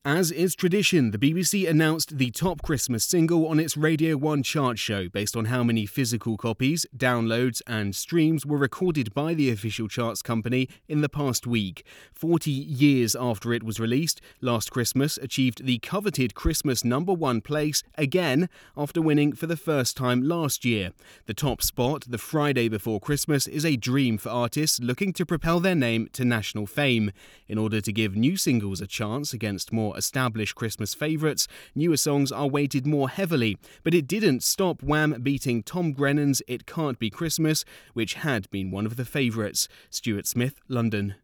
As is tradition, the BBC announced the top Christmas single on its Radio 1 chart show based on how many physical copies, downloads and streams were recorded by the official charts company in the past week. 40 years after it was released, Last Christmas achieved the coveted Christmas #1 place again after winning for the first time last year. The top spot, the Friday before Christmas, is a dream for artists looking to propel their name to national fame. In order to give new singles a chance against more established Christmas favourites, newer songs are weighted more heavily, but it didn't stop Wham beating Tom Grennan's It Can't Be Christmas, which had been one of the favourites. Stuart Smith, London.